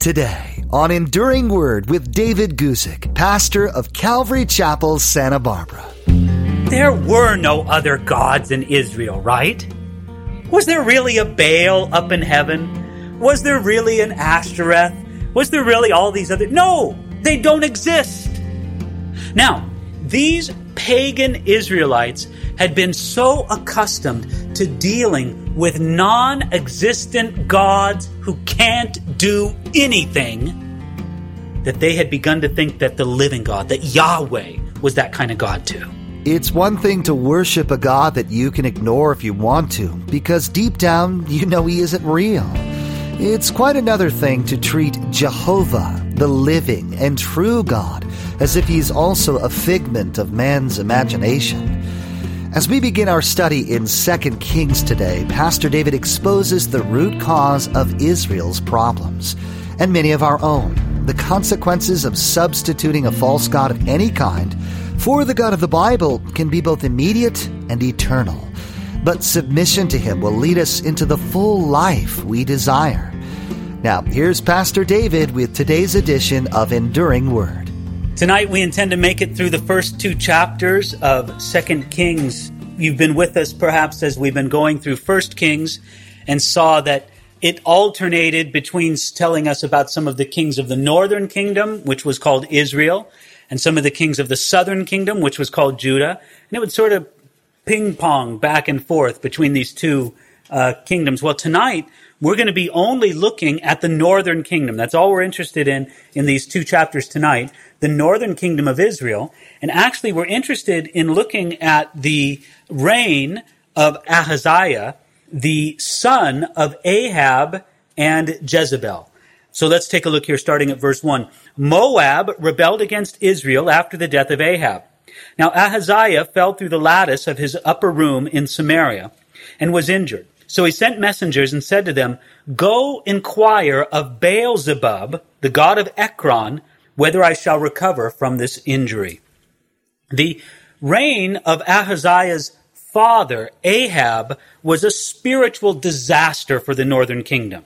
Today on Enduring Word with David Guzik, pastor of Calvary Chapel, Santa Barbara. There were no other gods in Israel, right? Was there really a Baal up in heaven? Was there really an Ashtoreth? Was there really all these other... No, they don't exist. Now, these pagan Israelites had been so accustomed to dealing with non-existent gods who can't do anything that they had begun to think that the living God, that Yahweh, was that kind of God too. It's one thing to worship a God that you can ignore if you want to, because deep down you know he isn't real. It's quite another thing to treat Jehovah, the living and true God, as if he's also a figment of man's imagination. As we begin our study in 2 Kings today, Pastor David exposes the root cause of Israel's problems, and many of our own, the consequences of substituting a false god of any kind for the God of the Bible can be both immediate and eternal. But submission to him will lead us into the full life we desire. Now, here's Pastor David with today's edition of Enduring Word. Tonight we intend to make it through the first two chapters of 2 Kings. You've been with us perhaps as we've been going through 1 Kings and saw that it alternated between telling us about some of the kings of the northern kingdom, which was called Israel, and some of the kings of the southern kingdom, which was called Judah. And it would sort of ping-pong back and forth between these two kingdoms. Well, tonight we're going to be only looking at the northern kingdom. That's all we're interested in these two chapters tonight, the northern kingdom of Israel. And actually we're interested in looking at the reign of Ahaziah, the son of Ahab and Jezebel. So let's take a look here starting at verse 1. Moab rebelled against Israel after the death of Ahab. Now Ahaziah fell through the lattice of his upper room in Samaria and was injured. So he sent messengers and said to them, "Go inquire of Baal-zebub, the god of Ekron, whether I shall recover from this injury." The reign of Ahaziah's father, Ahab, was a spiritual disaster for the northern kingdom.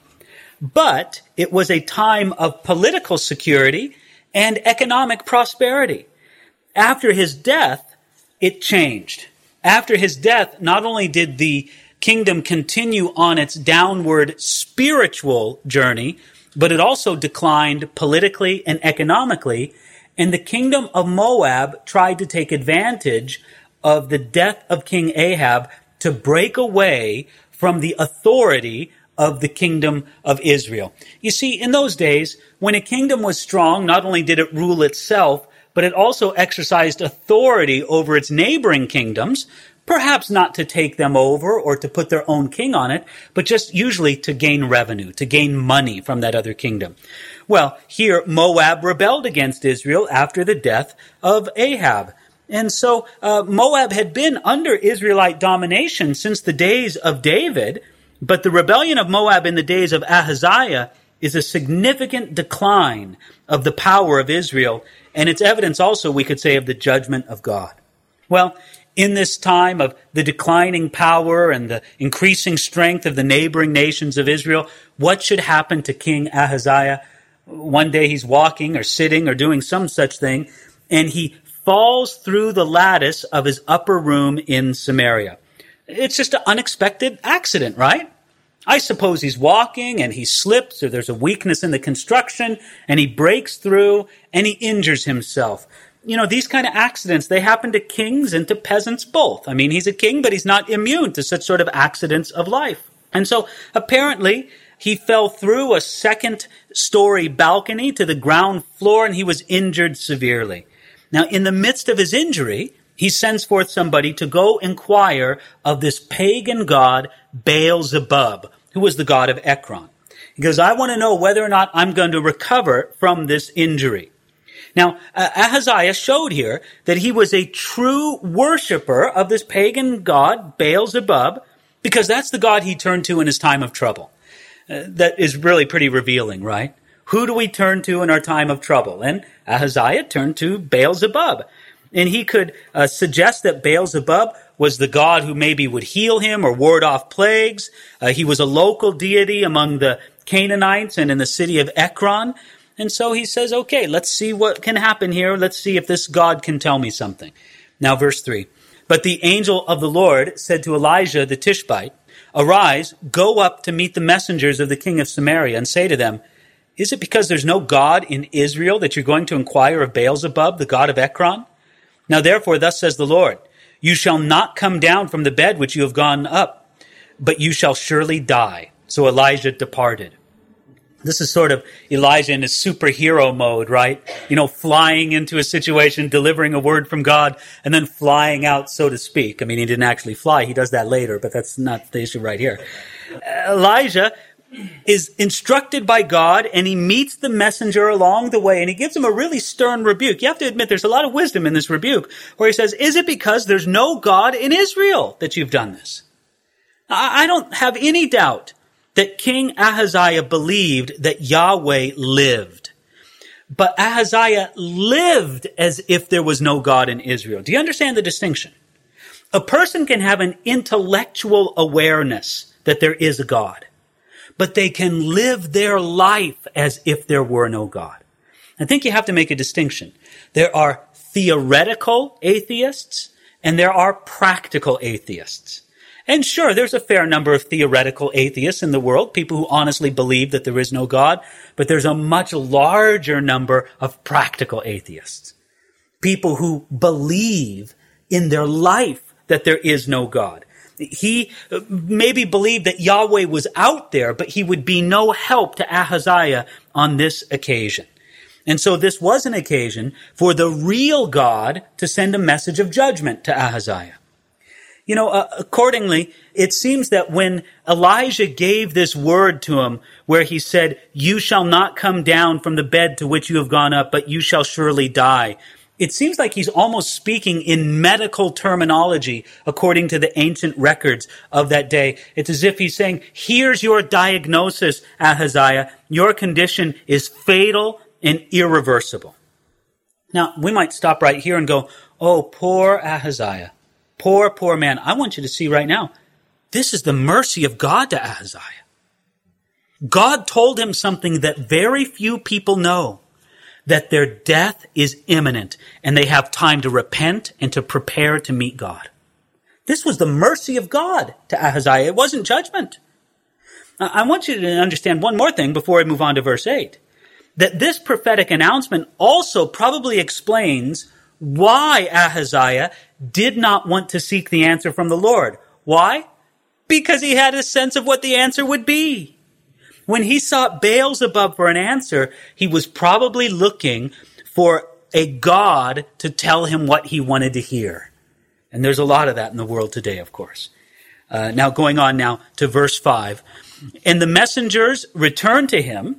But it was a time of political security and economic prosperity. After his death, it changed. After his death, not only did the kingdom continue on its downward spiritual journey, but it also declined politically and economically, and the kingdom of Moab tried to take advantage of the death of King Ahab to break away from the authority of the kingdom of Israel. You see, in those days, when a kingdom was strong, not only did it rule itself, but it also exercised authority over its neighboring kingdoms, perhaps not to take them over or to put their own king on it, but just usually to gain revenue, to gain money from that other kingdom. Well, here Moab rebelled against Israel after the death of Ahab. And so Moab had been under Israelite domination since the days of David, but the rebellion of Moab in the days of Ahaziah is a significant decline of the power of Israel, and it's evidence also, we could say, of the judgment of God. Well, in this time of the declining power and the increasing strength of the neighboring nations of Israel, what should happen to King Ahaziah? One day he's walking or sitting or doing some such thing, and he falls through the lattice of his upper room in Samaria. It's just an unexpected accident, right? I suppose he's walking and he slips, or there's a weakness in the construction, and he breaks through and he injures himself. You know, these kind of accidents, they happen to kings and to peasants both. I mean, he's a king, but he's not immune to such sort of accidents of life. And so apparently he fell through a second-story balcony to the ground floor and he was injured severely. Now, in the midst of his injury, he sends forth somebody to go inquire of this pagan god, Baal-zebub, who was the god of Ekron. He goes, "I want to know whether or not I'm going to recover from this injury." Now, Ahaziah showed here that he was a true worshiper of this pagan god, Baal-zebub, because that's the god he turned to in his time of trouble. That is really pretty revealing, right? Who do we turn to in our time of trouble? And Ahaziah turned to Baal-zebub. And he could suggest that Baal-zebub was the god who maybe would heal him or ward off plagues. He was a local deity among the Canaanites and in the city of Ekron. And so he says, okay, let's see what can happen here. Let's see if this God can tell me something. Now, verse 3. But the angel of the Lord said to Elijah the Tishbite, Arise, go up to meet the messengers of the king of Samaria, and say to them, Is it because there's no God in Israel that you're going to inquire of Beelzebub, the god of Ekron? Now therefore, thus says the Lord, You shall not come down from the bed which you have gone up, but you shall surely die. So Elijah departed. This is sort of Elijah in his superhero mode, right? Flying into a situation, delivering a word from God, and then flying out, so to speak. I mean, he didn't actually fly. He does that later, but that's not the issue right here. Elijah is instructed by God, and he meets the messenger along the way, and he gives him a really stern rebuke. You have to admit, there's a lot of wisdom in this rebuke, where he says, Is it because there's no God in Israel that you've done this? I don't have any doubt that King Ahaziah believed that Yahweh lived. But Ahaziah lived as if there was no God in Israel. Do you understand the distinction? A person can have an intellectual awareness that there is a God, but they can live their life as if there were no God. I think you have to make a distinction. There are theoretical atheists and there are practical atheists. And sure, there's a fair number of theoretical atheists in the world, people who honestly believe that there is no God, but there's a much larger number of practical atheists. People who believe in their life that there is no God. He maybe believed that Yahweh was out there, but he would be no help to Ahaziah on this occasion. And so this was an occasion for the real God to send a message of judgment to Ahaziah. Accordingly, it seems that when Elijah gave this word to him, where he said, You shall not come down from the bed to which you have gone up, but you shall surely die, it seems like he's almost speaking in medical terminology according to the ancient records of that day. It's as if he's saying, Here's your diagnosis, Ahaziah. Your condition is fatal and irreversible. Now, we might stop right here and go, Oh, poor Ahaziah. Poor man. I want you to see right now, this is the mercy of God to Ahaziah. God told him something that very few people know, that their death is imminent and they have time to repent and to prepare to meet God. This was the mercy of God to Ahaziah. It wasn't judgment. I want you to understand one more thing before I move on to verse 8, that this prophetic announcement also probably explains why Ahaziah did not want to seek the answer from the Lord. Why? Because he had a sense of what the answer would be. When he sought Beelzebub for an answer, he was probably looking for a God to tell him what he wanted to hear. And there's a lot of that in the world today, of course. Now going on now to verse 5. And the messengers returned to him.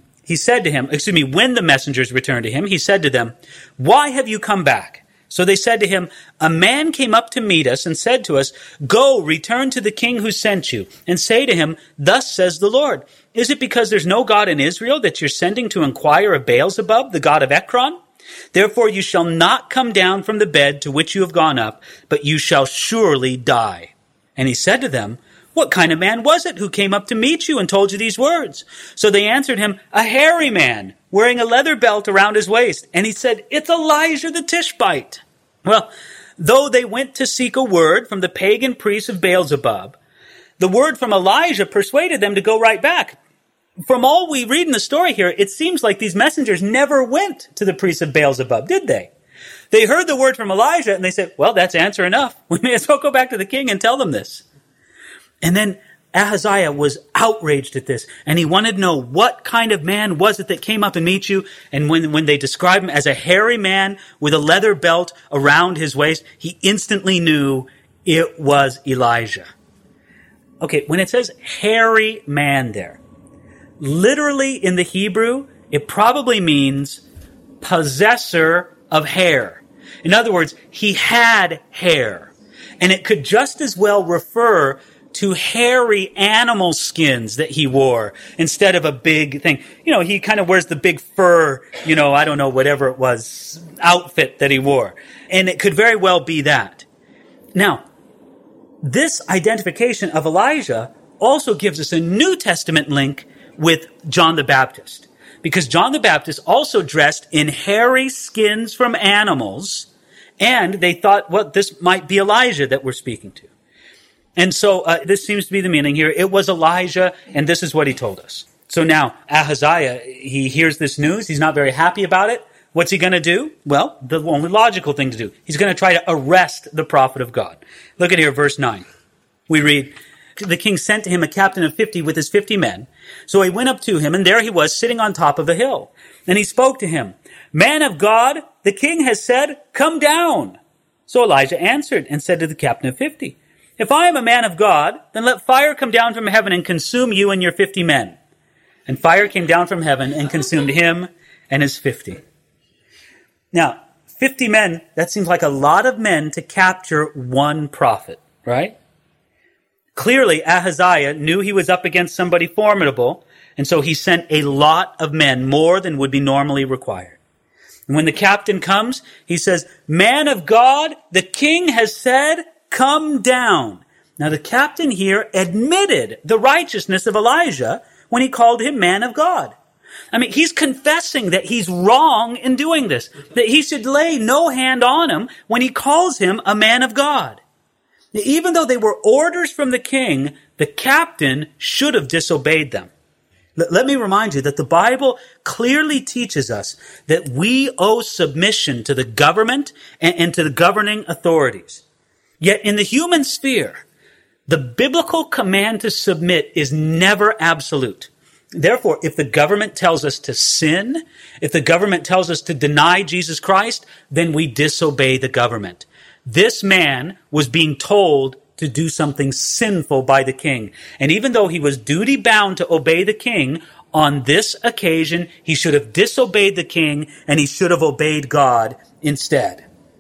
When the messengers returned to him, he said to them, Why have you come back? So they said to him, A man came up to meet us and said to us, Go, return to the king who sent you, and say to him, Thus says the Lord, Is it because there's no God in Israel that you're sending to inquire of Beelzebub, the god of Ekron? Therefore you shall not come down from the bed to which you have gone up, but you shall surely die. And he said to them, What kind of man was it who came up to meet you and told you these words? So they answered him, A hairy man, wearing a leather belt around his waist. And he said, It's Elijah the Tishbite. Well, though they went to seek a word from the pagan priests of Beelzebub, the word from Elijah persuaded them to go right back. From all we read in the story here, it seems like these messengers never went to the priests of Beelzebub, did they? They heard the word from Elijah and they said, Well, that's answer enough. We may as well go back to the king and tell them this. And then Ahaziah was outraged at this, and he wanted to know what kind of man was it that came up and meet you. And when they described him as a hairy man with a leather belt around his waist, he instantly knew it was Elijah. Okay, when it says hairy man there, literally in the Hebrew, it probably means possessor of hair. In other words, he had hair. And it could just as well refer to hairy animal skins that he wore instead of a big thing. He kind of wears the big fur, whatever it was, outfit that he wore. And it could very well be that. Now, this identification of Elijah also gives us a New Testament link with John the Baptist, because John the Baptist also dressed in hairy skins from animals, and they thought, well, this might be Elijah that we're speaking to. And so this seems to be the meaning here. It was Elijah, and this is what he told us. So now Ahaziah, he hears this news. He's not very happy about it. What's he going to do? Well, the only logical thing to do. He's going to try to arrest the prophet of God. Look at here, verse 9. We read, the king sent to him a captain of 50 with his 50 men. So he went up to him, and there he was sitting on top of a hill. And he spoke to him, "Man of God, the king has said, come down." So Elijah answered and said to the captain of 50, "If I am a man of God, then let fire come down from heaven and consume you and your 50 men." And fire came down from heaven and consumed him and his 50. Now, 50 men, that seems like a lot of men to capture one prophet, right? Clearly, Ahaziah knew he was up against somebody formidable, and so he sent a lot of men, more than would be normally required. And when the captain comes, he says, "Man of God, the king has said, come down." Now, the captain here admitted the righteousness of Elijah when he called him man of God. I mean, he's confessing that he's wrong in doing this, that he should lay no hand on him when he calls him a man of God. Even though they were orders from the king, the captain should have disobeyed them. Let me remind you that the Bible clearly teaches us that we owe submission to the government and to the governing authorities. Yet in the human sphere, the biblical command to submit is never absolute. Therefore, if the government tells us to sin, if the government tells us to deny Jesus Christ, then we disobey the government. This man was being told to do something sinful by the king. And even though he was duty bound to obey the king, on this occasion, he should have disobeyed the king and he should have obeyed God instead.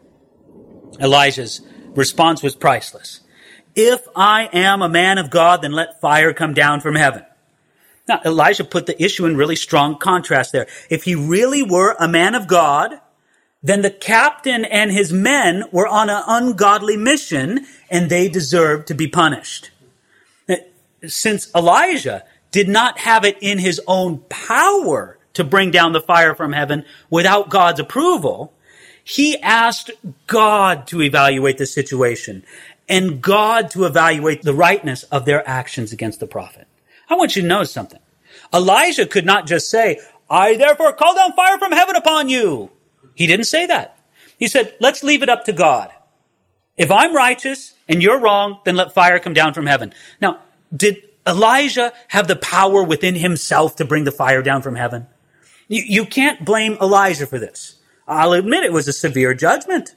Elijah's response was priceless. "If I am a man of God, then let fire come down from heaven." Now, Elijah put the issue in really strong contrast there. If he really were a man of God, then the captain and his men were on an ungodly mission, and they deserved to be punished. Since Elijah did not have it in his own power to bring down the fire from heaven without God's approval, he asked God to evaluate the situation and God to evaluate the rightness of their actions against the prophet. I want you to notice something. Elijah could not just say, "I therefore call down fire from heaven upon you." He didn't say that. He said, let's leave it up to God. If I'm righteous and you're wrong, then let fire come down from heaven. Now, did Elijah have the power within himself to bring the fire down from heaven? You can't blame Elijah for this. I'll admit it was a severe judgment.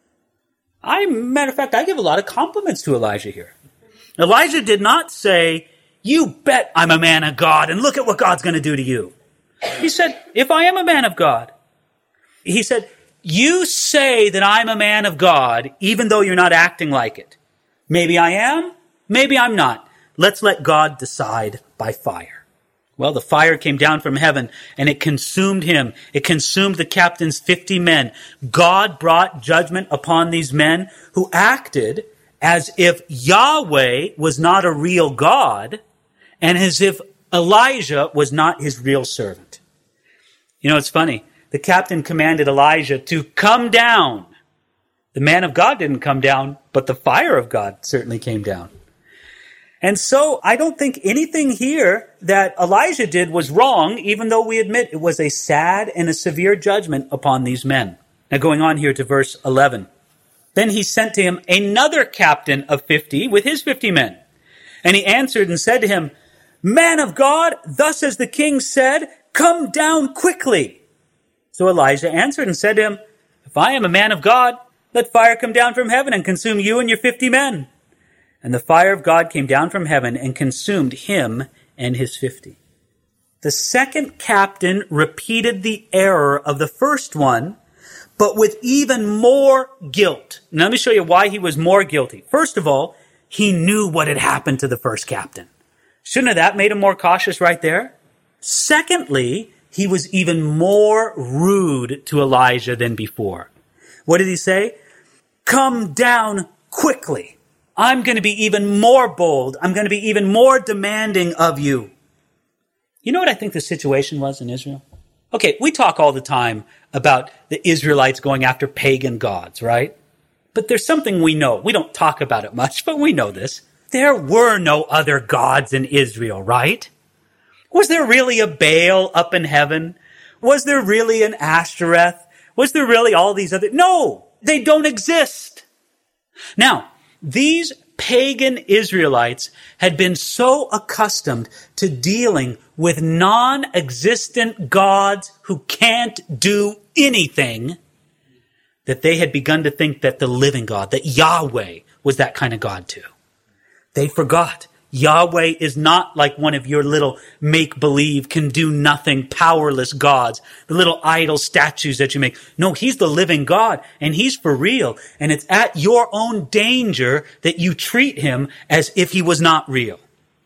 Matter of fact, I give a lot of compliments to Elijah here. Elijah did not say, "You bet I'm a man of God, and look at what God's going to do to you." He said, "If I am a man of God," he said, "you say that I'm a man of God, even though you're not acting like it. Maybe I am, maybe I'm not. Let's let God decide by fire." Well, the fire came down from heaven, and it consumed him. It consumed the captain's 50 men. God brought judgment upon these men who acted as if Yahweh was not a real God, and as if Elijah was not his real servant. You know, it's funny. The captain commanded Elijah to come down. The man of God didn't come down, but the fire of God certainly came down. And so I don't think anything here that Elijah did was wrong, even though we admit it was a sad and a severe judgment upon these men. Now going on here to verse 11. Then he sent to him another captain of 50 with his 50 men. And he answered and said to him, "Man of God, thus as the king said, come down quickly." So Elijah answered and said to him, "If I am a man of God, let fire come down from heaven and consume you and your 50 men." And the fire of God came down from heaven and consumed him and his 50. The second captain repeated the error of the first one, but with even more guilt. Now let me show you why he was more guilty. First of all, he knew what had happened to the first captain. Shouldn't have that made him more cautious right there? Secondly, he was even more rude to Elijah than before. What did he say? "Come down quickly. I'm going to be even more bold. I'm going to be even more demanding of you." You know what I think the situation was in Israel? Okay, we talk all the time about the Israelites going after pagan gods, right? But there's something we know. We don't talk about it much, but we know this. There were no other gods in Israel, right? Was there really a Baal up in heaven? Was there really an Ashtoreth? Was there really all these other... No, they don't exist. Now, these pagan Israelites had been so accustomed to dealing with non-existent gods who can't do anything that they had begun to think that the living God, that Yahweh, was that kind of God too. They forgot. Yahweh is not like one of your little make-believe, can-do-nothing, powerless gods, the little idol statues that you make. No, he's the living God, and he's for real. And it's at your own danger that you treat him as if he was not real.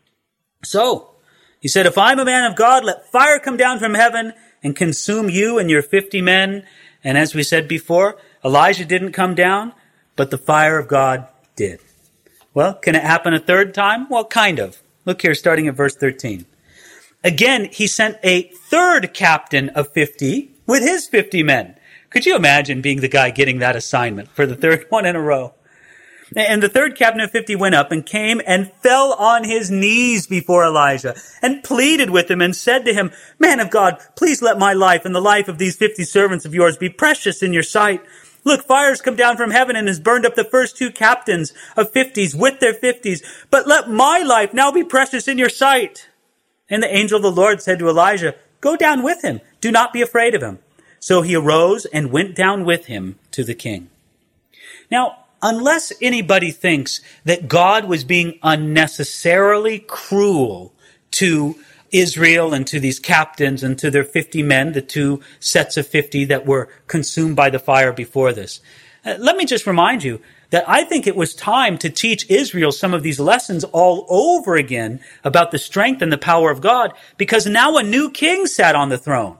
So, he said, if I'm a man of God, let fire come down from heaven and consume you and your 50 men. And as we said before, Elijah didn't come down, but the fire of God did. Well, can it happen a third time? Well, kind of. Look here, starting at verse 13. Again, he sent a third captain of 50 with his 50 men. Could you imagine being the guy getting that assignment for the third one in a row? And the third captain of 50 went up and came and fell on his knees before Elijah and pleaded with him and said to him, Man of God, please let my life and the life of these 50 servants of yours be precious in your sight. Look, fire's come down from heaven and has burned up the first 2 captains of 50s with their 50s. But let my life now be precious in your sight. And the angel of the Lord said to Elijah, Go down with him. Do not be afraid of him. So he arose and went down with him to the king. Now, unless anybody thinks that God was being unnecessarily cruel to Israel and to these captains and to their 50 men, the 2 sets of 50 that were consumed by the fire before this. Let me just remind you that I think it was time to teach Israel some of these lessons all over again about the strength and the power of God, because now a new king sat on the throne.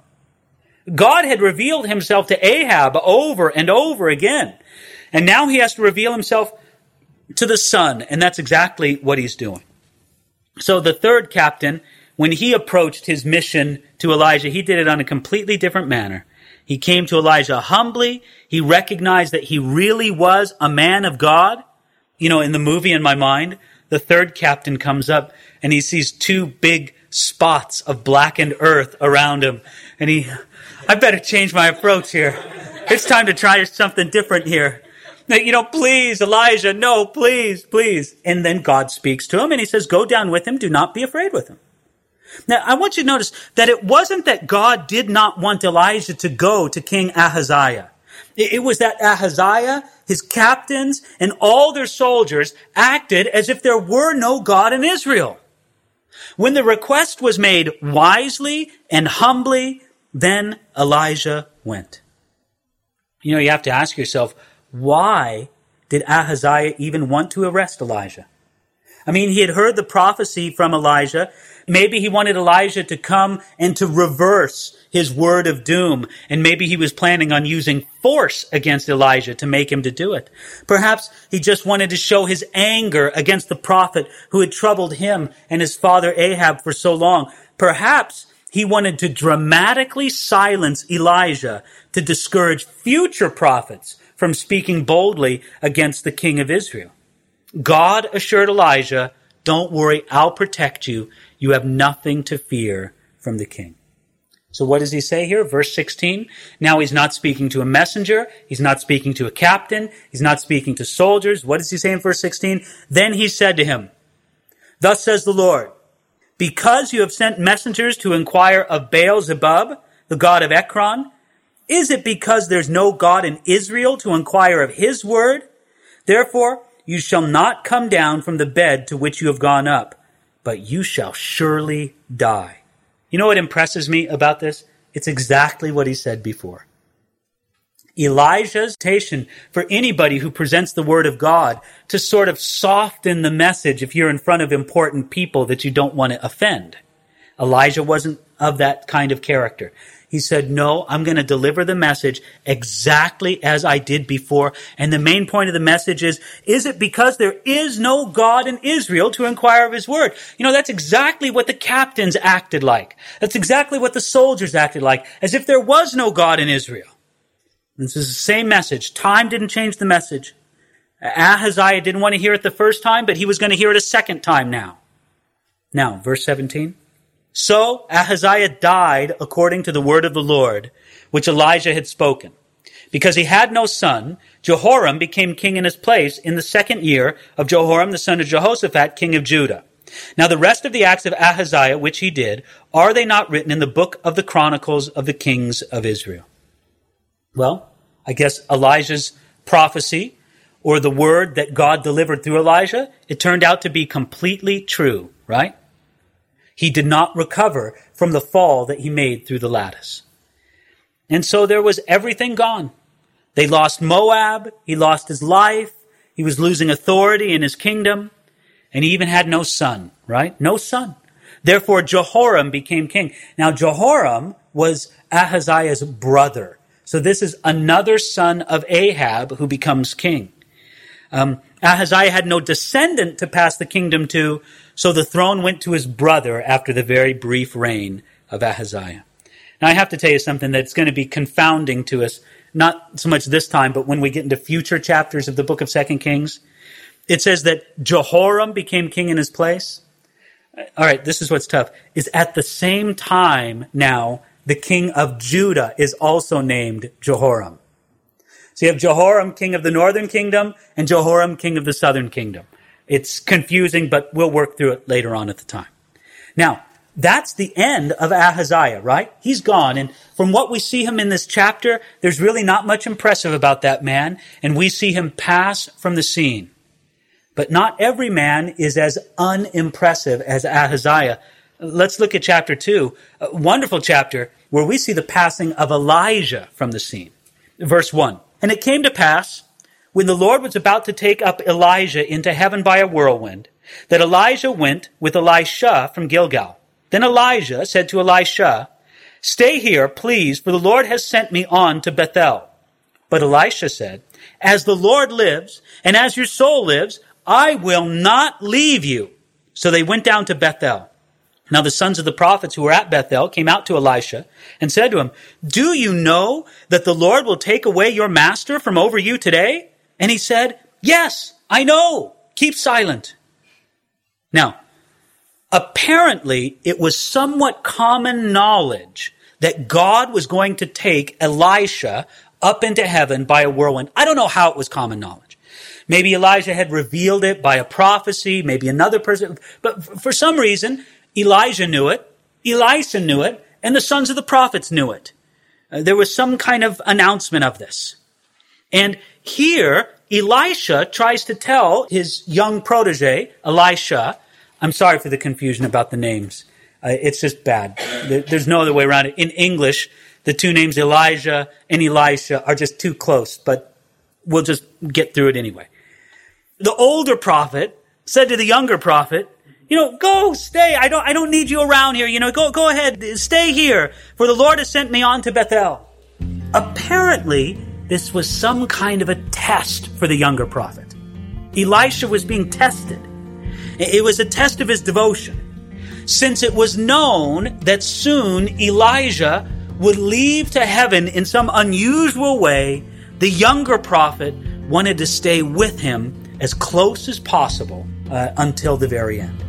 God had revealed himself to Ahab over and over again, and now he has to reveal himself to the son, and that's exactly what he's doing. So the third captain, when he approached his mission to Elijah, he did it on a completely different manner. He came to Elijah humbly. He recognized that he really was a man of God. You know, in the movie in my mind, the third captain comes up and he sees 2 big spots of blackened earth around him. And I better change my approach here. It's time to try something different here. You know, please, Elijah, no, please, please. And then God speaks to him and he says, Go down with him. Do not be afraid with him. Now, I want you to notice that it wasn't that God did not want Elijah to go to King Ahaziah. It was that Ahaziah, his captains, and all their soldiers acted as if there were no God in Israel. When the request was made wisely and humbly, then Elijah went. You know, you have to ask yourself, why did Ahaziah even want to arrest Elijah? I mean, he had heard the prophecy from Elijah. Maybe he wanted Elijah to come and to reverse his word of doom. And maybe he was planning on using force against Elijah to make him to do it. Perhaps he just wanted to show his anger against the prophet who had troubled him and his father Ahab for so long. Perhaps he wanted to dramatically silence Elijah to discourage future prophets from speaking boldly against the king of Israel. God assured Elijah, Don't worry, I'll protect you. You have nothing to fear from the king. So what does he say here? Verse 16. Now he's not speaking to a messenger. He's not speaking to a captain. He's not speaking to soldiers. What does he say in verse 16? Then he said to him, Thus says the Lord, because you have sent messengers to inquire of Baal-zebub, the god of Ekron, is it because there's no God in Israel to inquire of his word? Therefore, you shall not come down from the bed to which you have gone up, but you shall surely die. You know what impresses me about this? It's exactly what he said before. Elijah's invitation for anybody who presents the word of God to sort of soften the message if you're in front of important people that you don't want to offend. Elijah wasn't of that kind of character. He said, no, I'm going to deliver the message exactly as I did before. And the main point of the message is it because there is no God in Israel to inquire of his word? You know, that's exactly what the captains acted like. That's exactly what the soldiers acted like, as if there was no God in Israel. This is the same message. Time didn't change the message. Ahaziah didn't want to hear it the first time, but he was going to hear it a second time now. Now, verse 17. So Ahaziah died according to the word of the Lord, which Elijah had spoken. Because he had no son, Jehoram became king in his place in the 2nd year of Jehoram, the son of Jehoshaphat, king of Judah. Now the rest of the acts of Ahaziah, which he did, are they not written in the book of the Chronicles of the kings of Israel? Well, I guess Elijah's prophecy, or the word that God delivered through Elijah, it turned out to be completely true, right? He did not recover from the fall that he made through the lattice. And so there was everything gone. They lost Moab. He lost his life. He was losing authority in his kingdom. And he even had no son, right? No son. Therefore, Jehoram became king. Now, Jehoram was Ahaziah's brother. So this is another son of Ahab who becomes king. Ahaziah had no descendant to pass the kingdom to, so the throne went to his brother after the very brief reign of Ahaziah. Now, I have to tell you something that's going to be confounding to us, not so much this time, but when we get into future chapters of the book of 2 Kings. It says that Jehoram became king in his place. All right, this is what's tough. Is at the same time now, the king of Judah is also named Jehoram. So you have Jehoram, king of the northern kingdom, and Jehoram, king of the southern kingdom. It's confusing, but we'll work through it later on at the time. Now, that's the end of Ahaziah, right? He's gone. And from what we see him in this chapter, there's really not much impressive about that man. And we see him pass from the scene. But not every man is as unimpressive as Ahaziah. Let's look at chapter 2, a wonderful chapter where we see the passing of Elijah from the scene. Verse 1. And it came to pass, when the Lord was about to take up Elijah into heaven by a whirlwind, that Elijah went with Elisha from Gilgal. Then Elijah said to Elisha, "Stay here, please, for the Lord has sent me on to Bethel." But Elisha said, "As the Lord lives, and as your soul lives, I will not leave you." So they went down to Bethel. Now the sons of the prophets who were at Bethel came out to Elisha and said to him, "Do you know that the Lord will take away your master from over you today?" And he said, "Yes, I know. Keep silent." Now, apparently it was somewhat common knowledge that God was going to take Elisha up into heaven by a whirlwind. I don't know how it was common knowledge. Maybe Elijah had revealed it by a prophecy, maybe another person, but for some reason, Elijah knew it, Elisha knew it, and the sons of the prophets knew it. There was some kind of announcement of this. And here, Elisha tries to tell his young protege, Elisha, I'm sorry for the confusion about the names. It's just bad. There's no other way around it. In English, the two names Elijah and Elisha are just too close, but we'll just get through it anyway. The older prophet said to the younger prophet, go, stay. I don't need you around here. Go ahead. Stay here. For the Lord has sent me on to Bethel. Apparently, this was some kind of a test for the younger prophet. Elisha was being tested. It was a test of his devotion. Since it was known that soon Elijah would leave to heaven in some unusual way, the younger prophet wanted to stay with him as close as possible until the very end.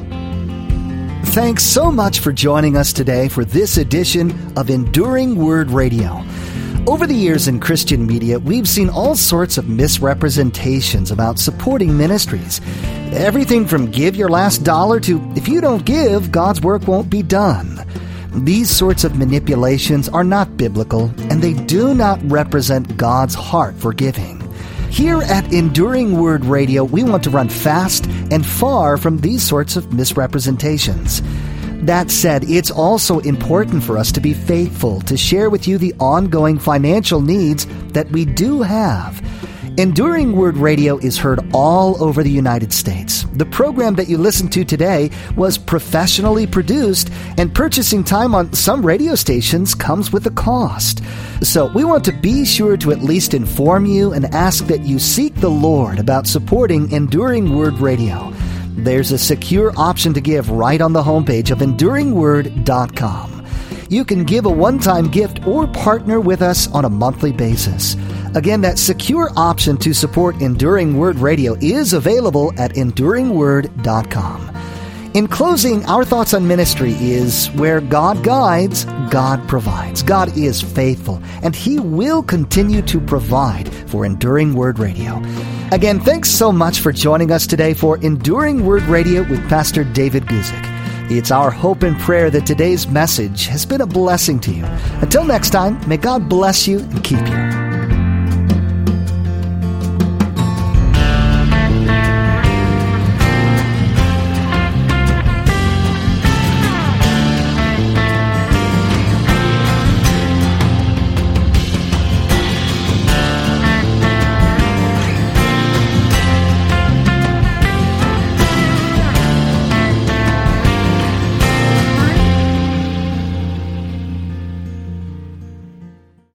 Thanks so much for joining us today for this edition of Enduring Word Radio. Over the years in Christian media, we've seen all sorts of misrepresentations about supporting ministries. Everything from give your last dollar to if you don't give, God's work won't be done. These sorts of manipulations are not biblical, and they do not represent God's heart for giving. Here at Enduring Word Radio, we want to run fast and far from these sorts of misrepresentations. That said, it's also important for us to be faithful to share with you the ongoing financial needs that we do have. Enduring Word Radio is heard all over the United States. The program that you listen to today was professionally produced, and purchasing time on some radio stations comes with a cost. So we want to be sure to at least inform you and ask that you seek the Lord about supporting Enduring Word Radio. There's a secure option to give right on the homepage of EnduringWord.com. You can give a one-time gift or partner with us on a monthly basis. Again, that secure option to support Enduring Word Radio is available at EnduringWord.com. In closing, our thoughts on ministry is where God guides, God provides. God is faithful, and He will continue to provide for Enduring Word Radio. Again, thanks so much for joining us today for Enduring Word Radio with Pastor David Guzik. It's our hope and prayer that today's message has been a blessing to you. Until next time, may God bless you and keep you.